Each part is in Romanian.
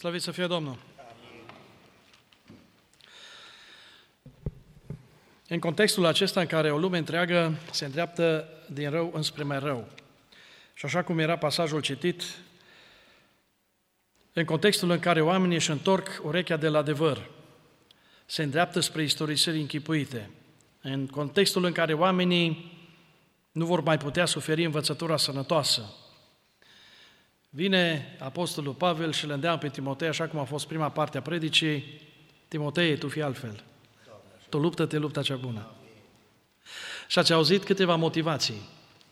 Slăvit să fie Domnul! În contextul acesta în care o lume întreagă se îndreaptă din rău înspre mai rău, și așa cum era pasajul citit, în contextul în care oamenii își întorc urechea de la adevăr, se îndreaptă spre istorisiri închipuite, în contextul în care oamenii nu vor mai putea suferi învățătura sănătoasă, vine Apostolul Pavel și îl îndeamnă pe Timotei, așa cum a fost prima parte a predicii: Timotei, tu fii altfel. Tu luptă-te lupta cea bună. Și ați auzit câteva motivații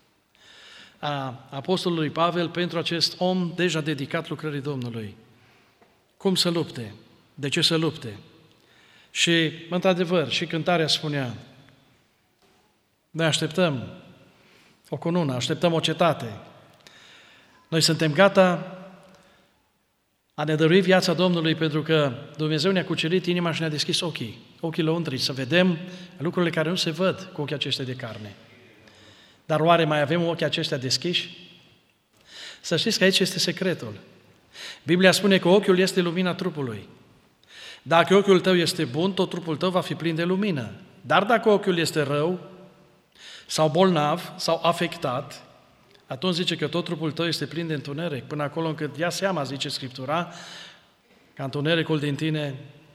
a Apostolului Pavel pentru acest om deja dedicat lucrării Domnului. Cum să lupte? De ce să lupte? Și, într-adevăr, și cântarea spunea: noi așteptăm o cunună, așteptăm o cetate. Noi suntem gata a ne dărui viața Domnului pentru că Dumnezeu ne-a cucerit inima și ne-a deschis ochii lăuntri, să vedem lucrurile care nu se văd cu ochii aceștia de carne. Dar oare mai avem ochii aceștia deschiși? Să știți că aici este secretul. Biblia spune că ochiul este lumina trupului. Dacă ochiul tău este bun, tot trupul tău va fi plin de lumină. Dar dacă ochiul este rău, sau bolnav, sau afectat, atunci zice că tot trupul tău este plin de întuneric, până acolo încât ia seama, zice Scriptura, ca întunericul din tine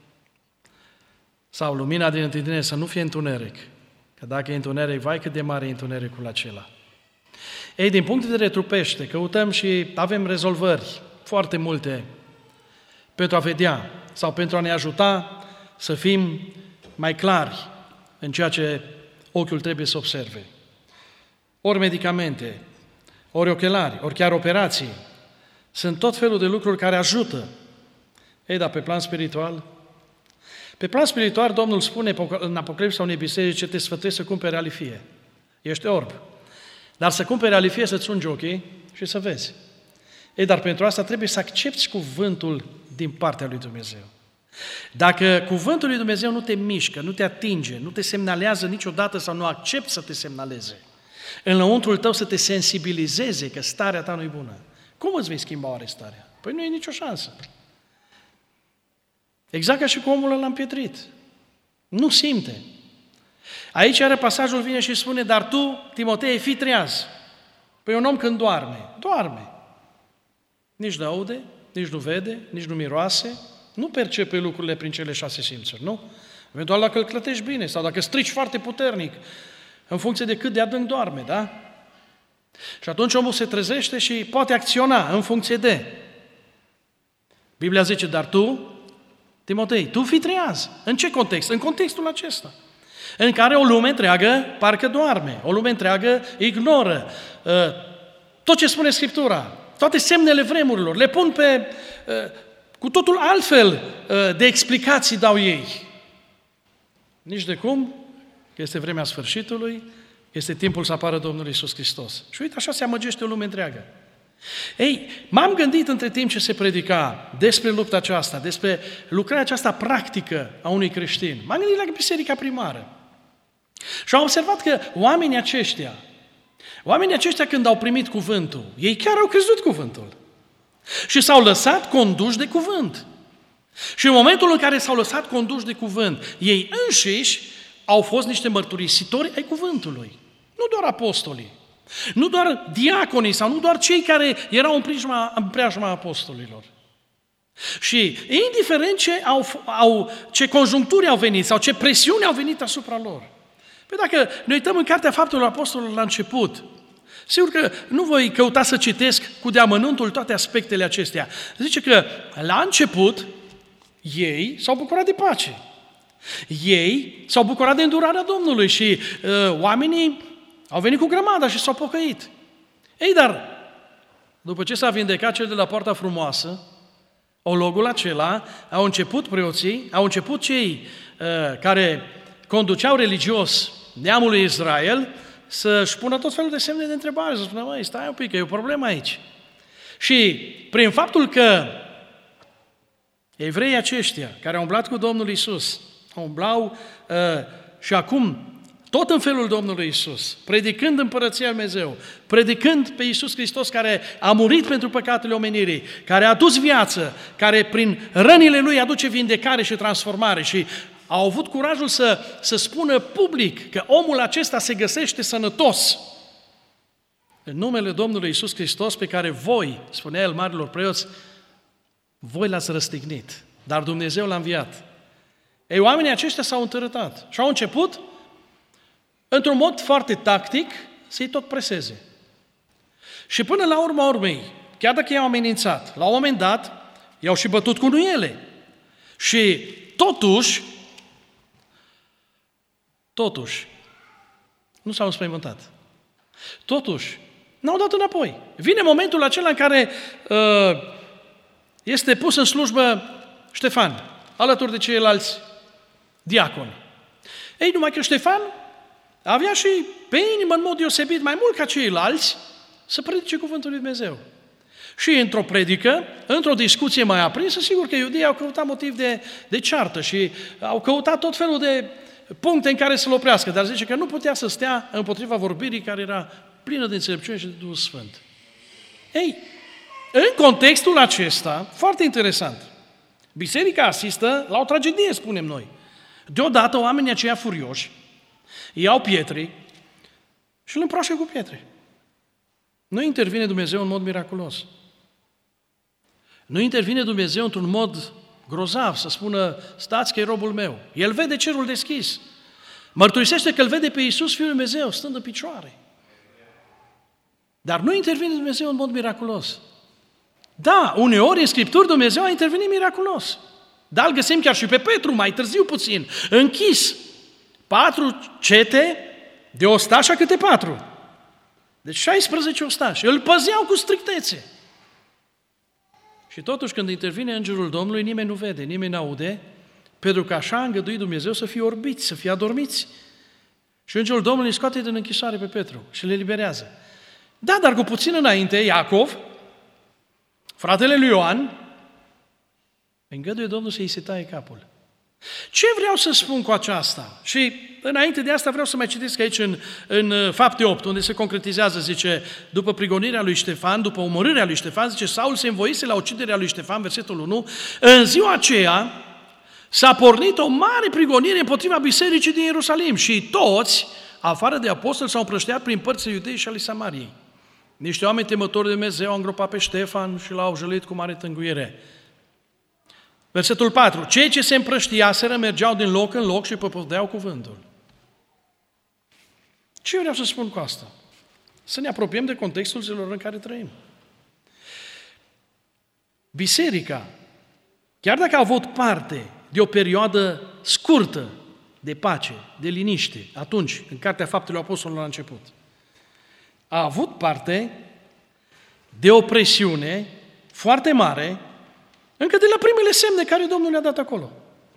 sau lumina din tine să nu fie întuneric. Că dacă e întuneric, vai cât de mare e întunericul acela. Ei, din punct de vedere trupește, căutăm și avem rezolvări foarte multe pentru a vedea sau pentru a ne ajuta să fim mai clari în ceea ce ochiul trebuie să observe. Ori medicamente, ori ochelari, ori chiar operații. Sunt tot felul de lucruri care ajută. Ei, dar pe plan spiritual? Pe plan spiritual, Domnul spune în Apocalipsa unei biserici ce te sfătuiește să cumperi alifie. Ești orb. Dar să cumperi alifie, să-ți ungi ochii și să vezi. Ei, dar pentru asta trebuie să accepti cuvântul din partea lui Dumnezeu. Dacă cuvântul lui Dumnezeu nu te mișcă, nu te atinge, nu te semnalează niciodată sau nu accepti să te semnaleze, înăuntrul tău să te sensibilizeze că starea ta nu-i bună, cum îți vei schimba oare starea? Păi nu e nicio șansă. Exact ca și cu omul ăla împietrit. Nu simte. Aici iară pasajul vine și spune: dar tu, Timotei, fii treaz. Păi un om când doarme. Nici nu aude, nici nu vede, nici nu miroase, nu percepe lucrurile prin cele 6 simțuri, nu? Eventual dacă îl clătești bine sau dacă strici foarte puternic, în funcție de cât de adânc doarme, da? Și atunci omul se trezește și poate acționa în funcție de. Biblia zice: dar tu, Timotei, tu fii treaz. În ce context? În contextul acesta, în care o lume întreagă parcă doarme, o lume întreagă ignoră tot ce spune Scriptura, toate semnele vremurilor, le pun cu totul altfel de explicații dau ei. Nici de cum, că este vremea sfârșitului, este timpul să apară Domnul Iisus Hristos. Și uite, așa se amăgește o lume întreagă. Ei, m-am gândit între timp ce se predica despre lupta aceasta, despre lucrarea aceasta practică a unui creștin. M-am gândit la biserica primară. Și am observat că oamenii aceștia când au primit cuvântul, ei chiar au crezut cuvântul. Și s-au lăsat conduși de cuvânt. Și în momentul în care s-au lăsat conduși de cuvânt, ei înșiși au fost niște mărturisitori ai cuvântului. Nu doar apostolii, nu doar diaconii sau nu doar cei care erau în preajma apostolilor. Și indiferent ce conjuncturi au venit sau ce presiuni au venit asupra lor. Păi dacă ne uităm în Cartea Faptelor Apostolilor la început, sigur că nu voi căuta să citesc cu deamănuntul toate aspectele acestea. Zice că la început ei s-au bucurat de pace. Ei s-au bucurat de îndurarea Domnului și oamenii au venit cu grămada și s-au pocăit. Ei, dar după ce s-a vindecat cel de la Poarta Frumoasă, ologul acela, au început preoții, au început cei care conduceau religios neamul lui Israel să-și pună tot felul de semne de întrebare, să spună: măi, stai un pic, că e o problemă aici. Și prin faptul că evreii aceștia care au umblat cu Domnul Iisus, umblau și acum tot în felul Domnului Isus, predicând împărăția lui Dumnezeu, predicând pe Iisus Hristos care a murit pentru păcatele omenirii, care a adus viață, care prin rănile Lui aduce vindecare și transformare și au avut curajul să spună public că omul acesta se găsește sănătos. În numele Domnului Iisus Hristos, pe care voi, spunea el marilor preoți, voi l-ați răstignit, dar Dumnezeu l-a înviat. Ei, oamenii aceștia s-au întărătat și au început, într-un mod foarte tactic, să-i tot preseze. Și până la urma urmei, chiar dacă i-au amenințat, la un moment dat, i-au și bătut cu nuiele. Și totuși, nu s-au înspăimântat. Totuși, n-au dat înapoi. Vine momentul acela în care este pus în slujbă Ștefan, alături de ceilalți diaconi. Ei, numai că Ștefan avea și pe inimă în mod deosebit, mai mult ca ceilalți, să predice cuvântul lui Dumnezeu. Și într-o predică, într-o discuție mai aprinsă, sigur că iudeii au căutat motiv de ceartă și au căutat tot felul de puncte în care să-l oprească, dar zice că nu putea să stea împotriva vorbirii care era plină de înțelepciune și de Duhul Sfânt. Ei, în contextul acesta, foarte interesant, biserica asistă la o tragedie, spunem noi. Deodată oamenii aceia furioși iau pietre și îl împroașă cu pietre. Nu intervine Dumnezeu în mod miraculos. Nu intervine Dumnezeu într-un mod grozav, să spună, stați că e robul meu. El vede cerul deschis. Mărturisește că îl vede pe Iisus, Fiul lui Dumnezeu, stând în picioare. Dar nu intervine Dumnezeu în mod miraculos. Da, uneori în Scripturi Dumnezeu a intervenit miraculos. Dar îl găsim chiar și pe Petru, mai târziu puțin, închis. 4 cete de ostași, câte 4. Deci 16 ostași. Îl păzeau cu strictețe. Și totuși când intervine Îngerul Domnului, nimeni nu vede, nimeni nu aude, pentru că așa a îngăduit Dumnezeu să fie orbiți, să fie adormiți. Și Îngerul Domnului îi scoate din închisoare pe Petru și le eliberează. Da, dar cu puțin înainte, Iacov, fratele lui Ioan, îngăduie Domnul să-i se taie capul. Ce vreau să spun cu aceasta? Și înainte de asta vreau să mai citesc aici în Fapte 8, unde se concretizează, zice, după prigonirea lui Ștefan, după omorârea lui Ștefan, zice, Saul se învoise la uciderea lui Ștefan, versetul 1, în ziua aceea s-a pornit o mare prigonire împotriva bisericii din Ierusalim și toți, afară de apostoli, s-au împrăștiat prin părțile Iudeii și ale Samariei. Niște oameni temători de Dumnezeu au îngropat pe Ștefan și l-au jălit cu mare tânguire. Versetul 4. Cei ce se împrăștiaseră mergeau din loc în loc și propovăduiau cuvântul. Ce vreau să spun cu asta? Să ne apropiem de contextul zilor în care trăim. Biserica, chiar dacă a avut parte de o perioadă scurtă de pace, de liniște, atunci, în Cartea Faptelor Apostolilor la început, a avut parte de o presiune foarte mare încă de la primele semne care Domnul le-a dat acolo.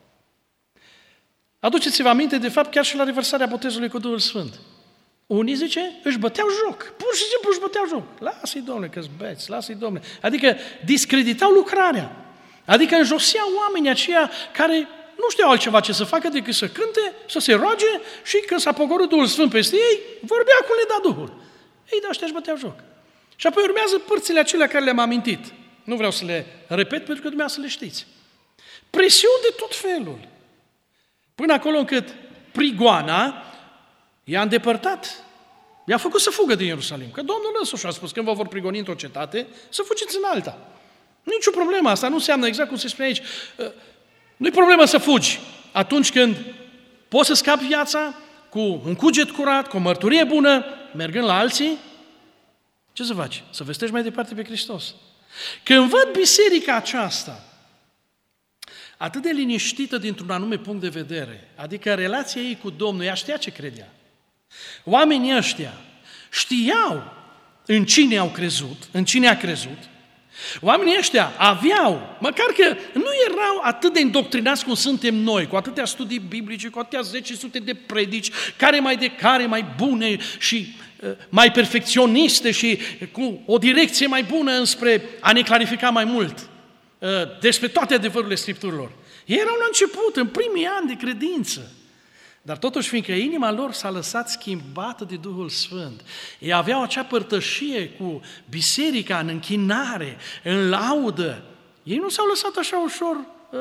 Aduceți-vă aminte, de fapt, chiar și la revărsarea botezului cu Duhul Sfânt. Unii, zice, își băteau joc. Pur și simplu își băteau joc. Lasă-i, Domnule, că-s beți, lasă-i, Domnule. Adică discreditau lucrarea. Adică înjoseau oamenii aceia care nu știau altceva ce să facă decât să cânte, să se roage și când s-a pogorât Duhul Sfânt peste ei, vorbea cum le da Duhul. Ei, dar ăștia își băteau joc. Și apoi urmează părțile acelea care le-am amintit. Nu vreau să le repet pentru că dumneavoastră le știți. Presiuni de tot felul. Până acolo încât prigoana i-a îndepărtat. I-a făcut să fugă din Ierusalim. Că Domnul însuși a spus, când vă vor prigoni într-o cetate, să fugiți în alta. Nici o problemă, asta nu înseamnă exact cum se spune aici. Nu-i problemă să fugi atunci când poți să scapi viața cu un cuget curat, cu o mărturie bună, mergând la alții. Ce să faci? Să vestești mai departe pe Hristos. Când văd biserica aceasta atât de liniștită dintr-un anume punct de vedere, adică relația ei cu Domnul, ea știa ce credea. Oamenii ăștia știau în cine au crezut, în cine a crezut. Oamenii ăștia aveau, măcar că nu erau atât de indoctrinați cum suntem noi, cu atâtea studii biblice, cu atâtea 10 sute de predici, care mai bune și mai perfecționiste și cu o direcție mai bună înspre a ne clarifica mai mult despre toate adevărurile Scripturilor. Ei erau la început, în primii ani de credință. Dar totuși, fiindcă inima lor s-a lăsat schimbată de Duhul Sfânt, ei aveau acea părtășie cu biserica în închinare, în laudă, ei nu s-au lăsat așa ușor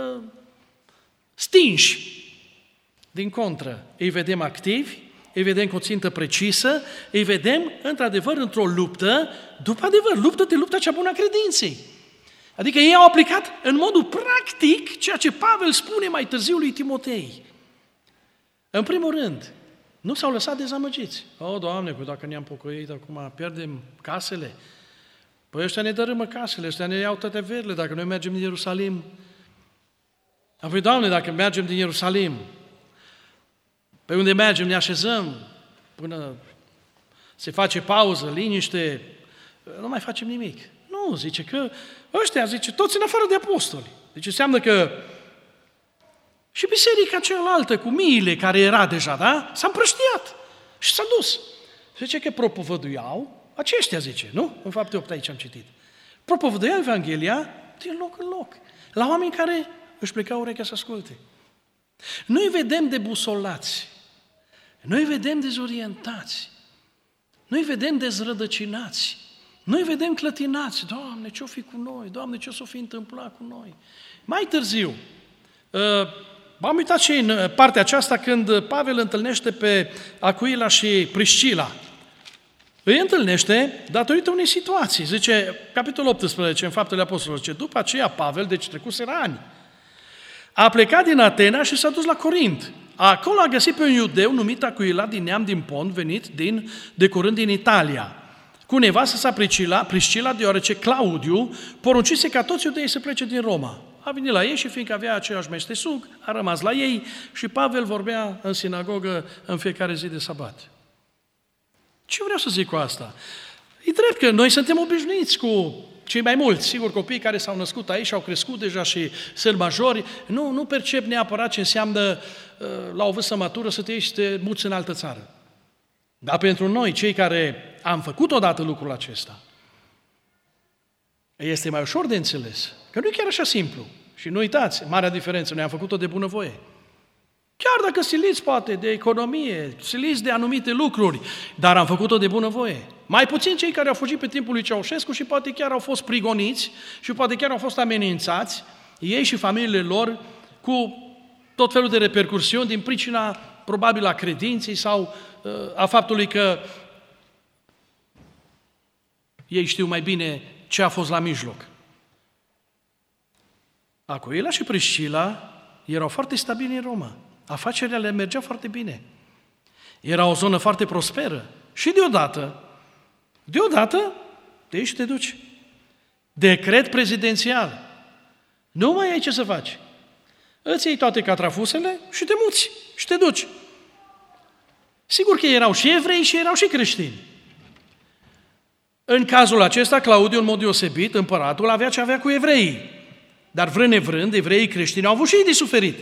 stinși. Din contră, îi vedem activi, îi vedem cu o țintă precisă, îi vedem, într-adevăr, într-o luptă, după adevăr, lupta cea bună a credinței. Adică ei au aplicat în modul practic ceea ce Pavel spune mai târziu lui Timotei. În primul rând, nu s-au lăsat dezamăgiți. Doamne, dacă ne-am pocăit, acum pierdem casele. Păi ăștia ne dărâmă casele, ăștia ne iau toate averile, dacă noi mergem din Ierusalim. Apoi, Doamne, dacă mergem din Ierusalim, pe unde mergem ne așezăm până se face pauză, liniște, nu mai facem nimic. Nu, zice că ăștia, toți în afară de apostoli. Deci înseamnă că și biserica cealaltă cu miile care era deja, da? S-a împrăștiat și s-a dus. Zice că propovăduiau, aceștia zice, nu? În Fapte 8 aici am citit. Propovăduiau Evanghelia din loc în loc, la oameni care își plecau urechea să asculte. Noi vedem debusolați, noi vedem dezorientați, noi vedem dezrădăcinați, noi vedem clătinați. Doamne, ce-o fi cu noi? Doamne, ce o să fi întâmplat cu noi? Mai târziu, m-am uitat și în partea aceasta când Pavel întâlnește pe Acuila și Priscila. Îi întâlnește datorită unei situații. Zice, capitolul 18, în Faptele Apostolilor, zice, după aceea Pavel, deci trecuseră ani, a plecat din Atena și s-a dus la Corint. Acolo a găsit pe un iudeu numit Acuila, din neam din Pont, venit de curând din Italia, cu nevastă sa Priscila, deoarece Claudiu poruncise ca toți iudeii să plece din Roma. A venit la ei și fiindcă avea același meșteșug, a rămas la ei și Pavel vorbea în sinagogă în fiecare zi de sabat. Ce vreau să zic cu asta? E drept că noi suntem obișnuiți cu cei mai mulți, sigur, copiii care s-au născut aici, au crescut deja și sunt majori, nu percep neapărat ce înseamnă la o vârstă matură să te ieși și să te muți în altă țară. Dar pentru noi, cei care am făcut odată lucrul acesta, este mai ușor de înțeles, că nu e chiar așa simplu. Și nu uitați, marea diferență, noi am făcut-o de bunăvoie. Chiar dacă siliți poate de economie, siliți de anumite lucruri, dar am făcut-o de bunăvoie. Mai puțin cei care au fugit pe timpul lui Ceaușescu și poate chiar au fost prigoniți și poate chiar au fost amenințați, ei și familiile lor, cu tot felul de repercursiuni din pricina probabil a credinței sau a faptului că ei știu mai bine ce a fost la mijloc. Acuila și Priscila erau foarte stabili în Roma. Afacerile le mergeau foarte bine. Era o zonă foarte prosperă. Și deodată, de aici te duci. Decret prezidențial. Nu mai ai ce să faci. Îți iei toate catrafusele și te muți și te duci. Sigur că erau și evrei și erau și creștini. În cazul acesta, Claudiu, în mod deosebit, împăratul, avea ce avea cu evreii. Dar vrând nevrând, evreii creștini au avut și ei de suferit.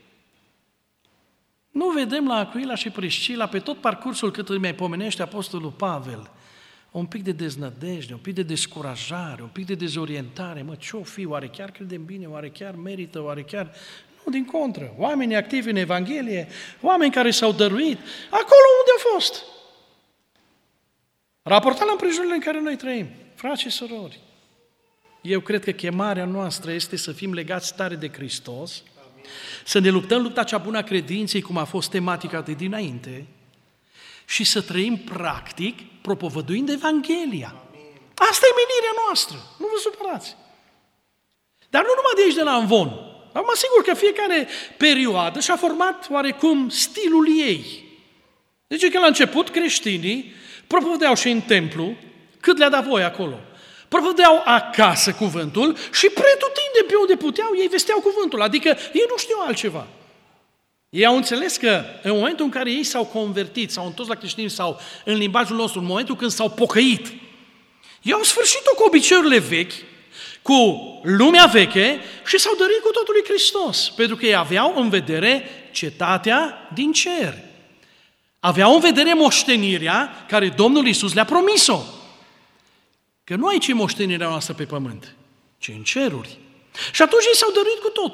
Nu vedem la Acuila și Priscila, pe tot parcursul cât îi mai pomenește Apostolul Pavel, un pic de deznădejde, un pic de descurajare, un pic de dezorientare. Ce-o fi? Oare chiar credem bine? Oare chiar merită? Oare chiar... Nu, din contră. Oamenii activi în Evanghelie, oameni care s-au dăruit, acolo unde au fost. Raportat la împrejurile în care noi trăim. Frați și surori, eu cred că chemarea noastră este să fim legați tare de Hristos, să ne luptăm lupta cea bună a credinței, cum a fost tematica de dinainte, și să trăim practic propovăduind Evanghelia. Asta e menirea noastră, nu vă supărați. Dar nu numai de aici de la Amvon. Dar mă asigur că fiecare perioadă și-a format oarecum stilul ei. Deci că la început creștinii propovădeau și în templu, cât le-a dat voie acolo. Propovădeau acasă cuvântul și pretutindeni pe unde puteau, ei vesteau cuvântul, adică ei nu știau altceva. Ei au înțeles că în momentul în care ei s-au convertit, s-au întors la creștini sau în limbajul nostru, în momentul când s-au pocăit, ei au sfârșit-o cu obiceiurile vechi, cu lumea veche și s-au dăruit cu totul lui Hristos, pentru că ei aveau în vedere cetatea din cer. Aveau în vedere moștenirea care Domnul Iisus le-a promis-o. Că nu aici e moștenirea noastră pe pământ, ci în ceruri. Și atunci ei s-au dăruit cu totul.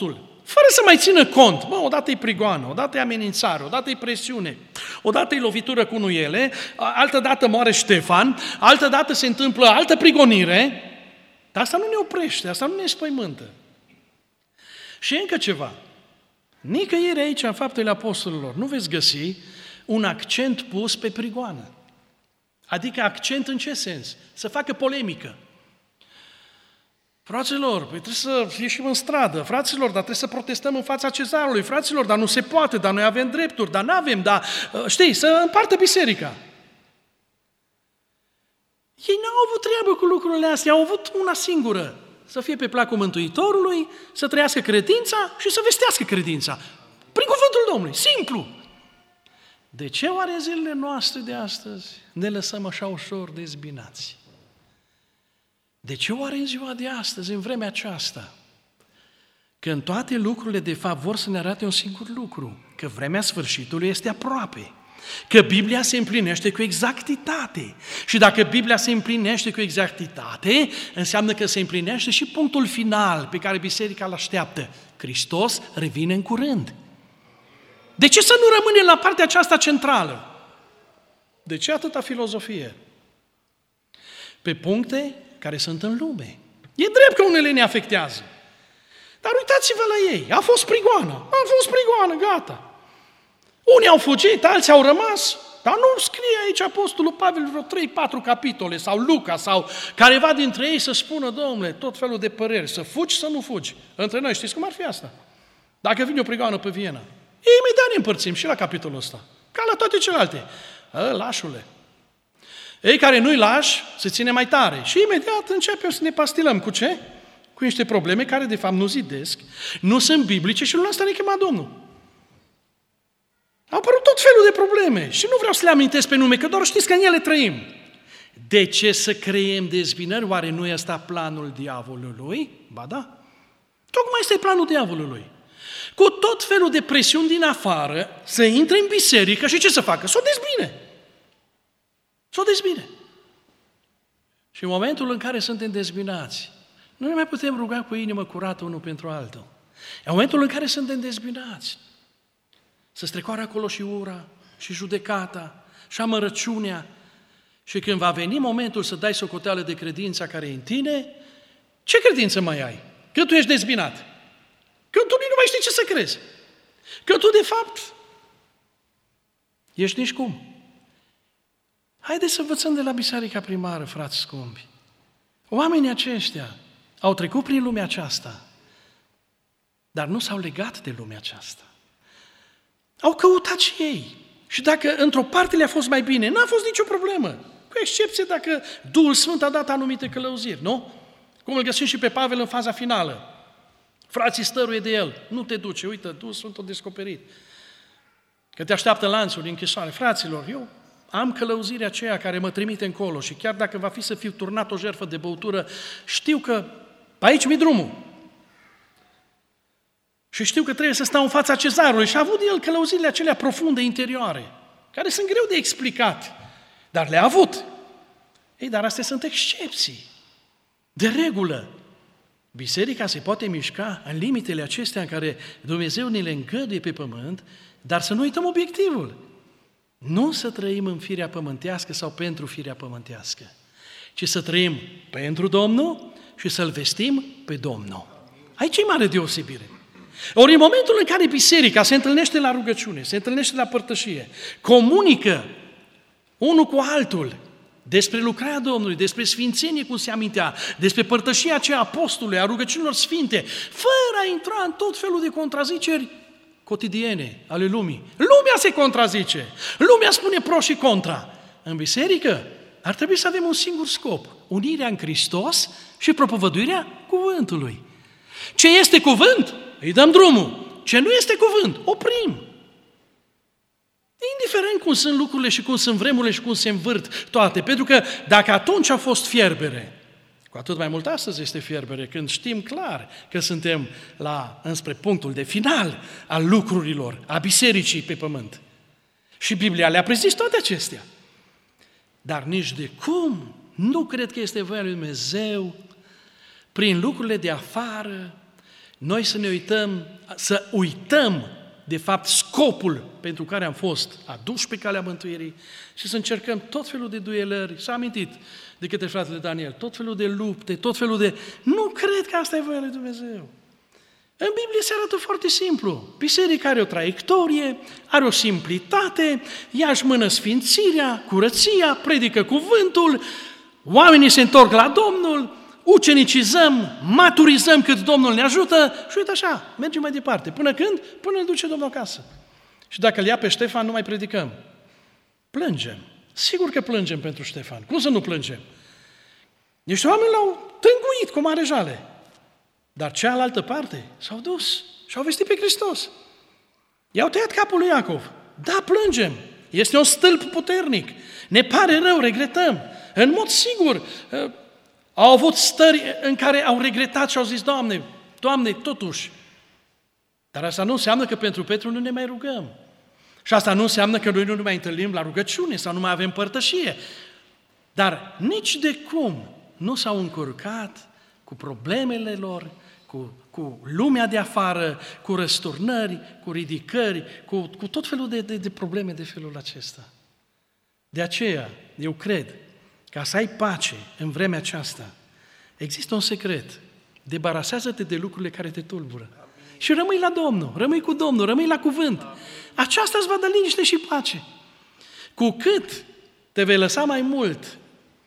fără să mai țină cont. Odată e prigoană, odată e amenințare, odată e presiune, odată e lovitură cu nuiele, altă dată moare Ștefan, altă dată se întâmplă altă prigonire, dar asta nu ne oprește, asta nu ne spăimântă. Și încă ceva. Nicăieri aici, în Faptele Apostolilor, nu veți găsi un accent pus pe prigoană. Adică accent în ce sens? Să facă polemică. Fraților, păi trebuie să ieșim în stradă, fraților, dar trebuie să protestăm în fața cezarului, fraților, dar nu se poate, dar noi avem drepturi, dar n-avem, dar, să împartă biserica. Ei n-au avut treabă cu lucrurile astea, au avut una singură, să fie pe placul Mântuitorului, să trăiască credința și să vestească credința. Prin cuvântul Domnului, simplu. De ce oare în zilele noastre de astăzi ne lăsăm așa ușor dezbinați? De ce oare în ziua de astăzi, în vremea aceasta, când toate lucrurile de fapt vor să ne arate un singur lucru, că vremea sfârșitului este aproape, că Biblia se împlinește cu exactitate. Și dacă Biblia se împlinește cu exactitate, înseamnă că se împlinește și punctul final pe care biserica îl așteaptă. Hristos revine în curând. De ce să nu rămânem la partea aceasta centrală? De ce atâta filozofie? Pe puncte care sunt în lume. E drept că unele ne afectează. Dar uitați-vă la ei. A fost prigoană, gata. Unii au fugit, alții au rămas, dar nu scrie aici Apostolul Pavel vreo 3-4 capitole, sau Luca, sau careva dintre ei să spună, Domnule, tot felul de păreri, să fugi, să nu fugi. Între noi, știți cum ar fi asta? Dacă vine o prigoană pe Viena, imediat ne împărțim și la capitolul ăsta, ca la toate celelalte. Lașule. Ei care nu-i lași, se ține mai tare. Și imediat începem să ne pastilăm. Cu ce? Cu niște probleme care de fapt nu zidesc, nu sunt biblice și nu asta ne chema Domnul. Au apărut tot felul de probleme și nu vreau să le amintesc pe nume, că doar știți că în ele trăim. De ce să creăm dezbinări? Oare nu e ăsta planul diavolului? Ba da. Tocmai este planul diavolului. Cu tot felul de presiuni din afară, să intre în biserică și ce să facă? Să o dezbine. Să o dezbine. Și în momentul în care suntem dezbinați, nu ne mai putem ruga cu inimă curată unul pentru altul. În momentul în care suntem dezbinați, să strecoare acolo și ura, și judecata, și amărăciunea. Și când va veni momentul să dai socoteală de credința care e în tine, ce credință mai ai? Că tu ești dezbinat. Că tu nu mai știi ce să crezi. Că tu, de fapt, ești nici cum. Haideți să învățăm de la biserica primară, frați scumpi. Oamenii aceștia au trecut prin lumea aceasta, dar nu s-au legat de lumea aceasta. Au căutat și ei. Și dacă într-o parte le-a fost mai bine, n-a fost nicio problemă. Cu excepție dacă Duhul Sfânt a dat anumite călăuziri, nu? Cum îl găsim și pe Pavel în faza finală. Frații stăruie de el. Nu te duce, uite, Duhul Sfânt a descoperit. Că te așteaptă în lanțuri, în închisoare. Fraților, eu am călăuzirea aceea care mă trimite încolo și chiar dacă va fi să fiu turnat o jertfă de băutură, știu că pe aici mi-e drumul. Și știu că trebuie să stau în fața cezarului. Și a avut el călăuzirile acelea profunde, interioare, care sunt greu de explicat, dar le-a avut. Ei, dar astea sunt excepții. De regulă, biserica se poate mișca în limitele acestea în care Dumnezeu ne le îngăduie pe pământ, dar să nu uităm obiectivul. Nu să trăim în firea pământească sau pentru firea pământească, ci să trăim pentru Domnul și să-L vestim pe Domnul. Aici e mare deosebire. Ori în momentul în care biserica se întâlnește la rugăciune, se întâlnește la părtășie, comunică unul cu altul despre lucrarea Domnului, despre sfințenie, cum se amintea, despre părtășia aceea apostolului, a rugăciunilor sfinte, fără a intra în tot felul de contraziceri cotidiene ale lumii. Lumea se contrazice, lumea spune pro și contra. În biserică ar trebui să avem un singur scop, unirea în Hristos și propovăduirea cuvântului. Ce este cuvânt? Îi dăm drumul. Ce nu este cuvânt? Oprim. Indiferent cum sunt lucrurile și cum sunt vremurile și cum se învârt toate. Pentru că dacă atunci a fost fierbere, cu atât mai mult astăzi este fierbere, când știm clar că suntem înspre punctul de final al lucrurilor, a bisericii pe pământ. Și Biblia le-a prezis toate acestea. Dar nici de cum nu cred că este voia lui Dumnezeu prin lucrurile de afară Noi să uităm de fapt scopul pentru care am fost aduși pe calea mântuirii și să încercăm tot felul de duelări. S-a amintit de către fratele Daniel, tot felul de lupte, tot felul de... Nu cred că asta e voia lui Dumnezeu. În Biblie se arată foarte simplu. Biserica are o traiectorie, are o simplitate, ea își mână sfințirea, curăția, predică cuvântul, oamenii se întorc la Domnul, ucenicizăm, maturizăm cât Domnul ne ajută și uite așa, mergem mai departe. Până când? Până ne duce Domnul acasă. Și dacă îl ia pe Ștefan, nu mai predicăm. Plângem. Sigur că plângem pentru Ștefan. Cum să nu plângem? Niște oameni l-au tânguit cu mare jale. Dar cealaltă parte s-au dus și au vestit pe Hristos. I-au tăiat capul lui Iacov. Da, plângem. Este un stâlp puternic. Ne pare rău, regretăm. În mod sigur, au avut stări în care au regretat și au zis, Doamne, totuși. Dar asta nu înseamnă că pentru Petru nu ne mai rugăm. Și asta nu înseamnă că noi nu ne mai întâlnim la rugăciune sau nu mai avem părtășie. Dar nici de cum nu s-au încurcat cu problemele lor, cu lumea de afară, cu răsturnări, cu ridicări, cu tot felul de probleme de felul acesta. De aceea, eu cred, ca să ai pace în vremea aceasta, există un secret. Debarasează-te de lucrurile care te tulbură. Și rămâi la Domnul, rămâi cu Domnul, rămâi la cuvânt. Aceasta îți va da liniște și pace. Cu cât te vei lăsa mai mult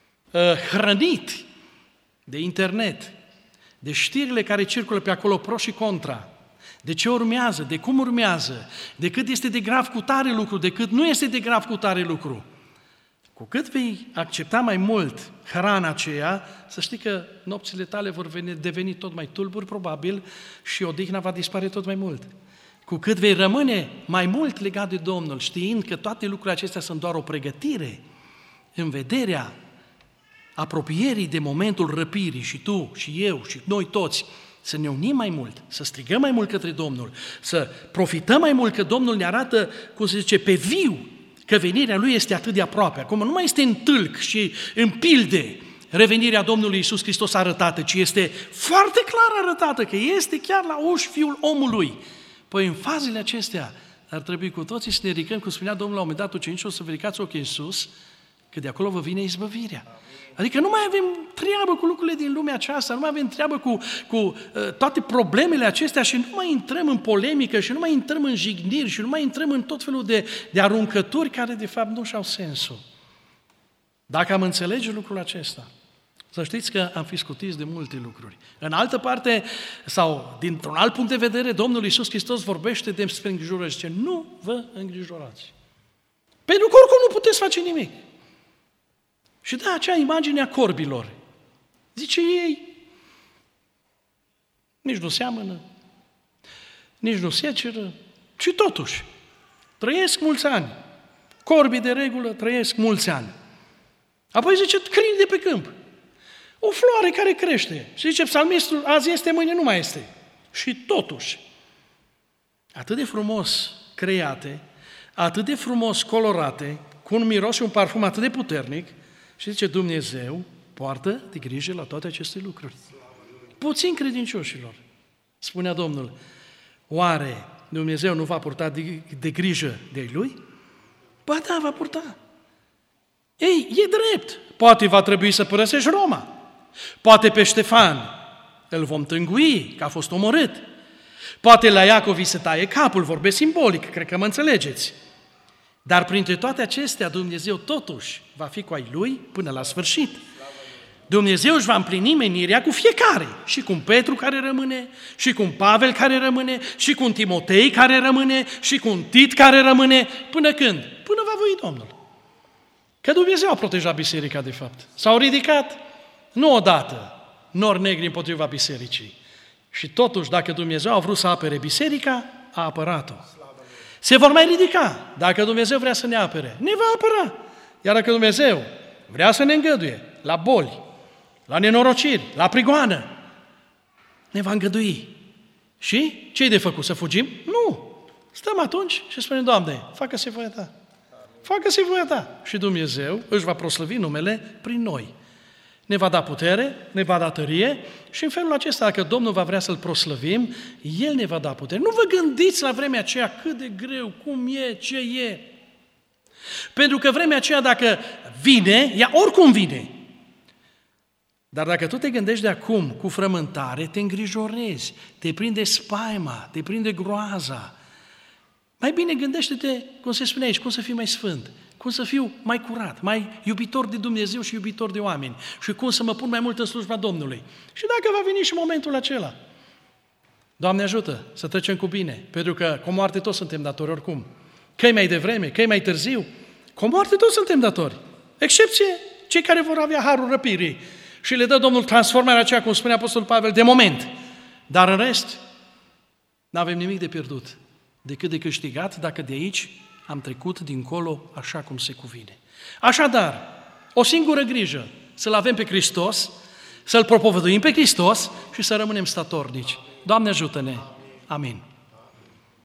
hrănit de internet, de știrile care circulă pe acolo pro și contra, de ce urmează, de cum urmează, de cât este de grav cu tare lucru, de cât nu este de grav cu tare lucru, cu cât vei accepta mai mult hrana aceea, să știi că nopțile tale vor deveni tot mai tulburi, probabil, și odihna va dispare tot mai mult. Cu cât vei rămâne mai mult legat de Domnul, știind că toate lucrurile acestea sunt doar o pregătire în vederea apropierii de momentul răpirii și tu, și eu, și noi toți, să ne unim mai mult, să strigăm mai mult către Domnul, să profităm mai mult că Domnul ne arată, cum se zice, pe viu, că venirea Lui este atât de aproape. Acum nu mai este în tâlc și în pilde revenirea Domnului Iisus Hristos arătată, ci este foarte clar arătată, că este chiar la uși Fiul omului. Păi în fazele acestea ar trebui cu toții să ne ridicăm, cum spunea Domnul la un moment dat ucenicilor, să vă ridicați ochii în sus, că de acolo vă vine izbăvirea. Adică nu mai avem treabă cu lucrurile din lumea aceasta, nu mai avem treabă cu toate problemele acestea și nu mai intrăm în polemică și nu mai intrăm în jigniri și nu mai intrăm în tot felul de aruncături care de fapt nu și-au sensul. Dacă am înțelege lucrul acesta, să știți că am fi scutiți de multe lucruri. În altă parte, sau dintr-un alt punct de vedere, Domnul Iisus Hristos vorbește despre îngrijorări. Zice, nu vă îngrijorați. Pentru că oricum nu puteți face nimic. Și da, acea imagine a corbilor. Zice ei, nici nu seamănă, nici nu seceră, și totuși trăiesc mulți ani. Corbii de regulă trăiesc mulți ani. Apoi zice, câini de pe câmp. O floare care crește. Și zice psalmistul, azi este, mâine nu mai este. Și totuși, atât de frumos create, atât de frumos colorate, cu un miros și un parfum atât de puternic, și zice, Dumnezeu poartă de grijă la toate aceste lucruri. Puțin credincioșilor, spunea Domnul, oare Dumnezeu nu va purta de grijă de Lui? Ba da, va purta. Ei, e drept. Poate va trebui să părăsești Roma. Poate pe Ștefan îl vom tângui, că a fost omorât. Poate la Iacov îi se taie capul, vorbesc simbolic, cred că mă înțelegeți. Dar printre toate acestea, Dumnezeu totuși va fi cu ai Lui până la sfârșit. Dumnezeu își va împlini menirea cu fiecare, și cu un Petru care rămâne, și cu un Pavel care rămâne, și cu un Timotei care rămâne, și cu un Tit care rămâne. Până când? Până va voi Domnul. Că Dumnezeu a protejat biserica, de fapt. S-au ridicat, nu odată, nori negri împotriva bisericii. Și totuși, dacă Dumnezeu a vrut să apere biserica, a apărat-o. Se vor mai ridica. Dacă Dumnezeu vrea să ne apere, ne va apăra. Iar dacă Dumnezeu vrea să ne îngăduie la boli, la nenorociri, la prigoană, ne va îngădui. Și ce-i de făcut? Să fugim? Nu! Stăm atunci și spunem, Doamne, facă-se voia Ta. Facă-se voia Ta. Și Dumnezeu își va proslăvi numele prin noi. ne va da putere, ne va da tărie și în felul acesta, dacă Domnul va vrea să-L proslăvim, El ne va da putere. Nu vă gândiți la vremea aceea cât de greu, cum e, ce e. Pentru că vremea aceea, dacă vine, ea oricum vine. Dar dacă tu te gândești de acum cu frământare, te îngrijorezi, te prinde spaima, te prinde groaza. Mai bine gândește-te, cum se spune aici, cum să fii mai sfânt, cum să fiu mai curat, mai iubitor de Dumnezeu și iubitor de oameni și cum să mă pun mai mult în slujba Domnului. Și dacă va veni și momentul acela, Doamne ajută să trecem cu bine, pentru că cu moarte toți suntem datori oricum. Că-i mai devreme, că-i mai târziu, cu moarte toți suntem datori. Excepție cei care vor avea harul răpirii și le dă Domnul transformarea aceea, cum spune Apostolul Pavel, de moment. Dar în rest, n-avem nimic de pierdut, decât de câștigat dacă de aici am trecut dincolo așa cum se cuvine. Așadar, o singură grijă, să-L avem pe Hristos, să-L propovăduim pe Hristos și să rămânem statornici. Doamne ajută-ne! Amin.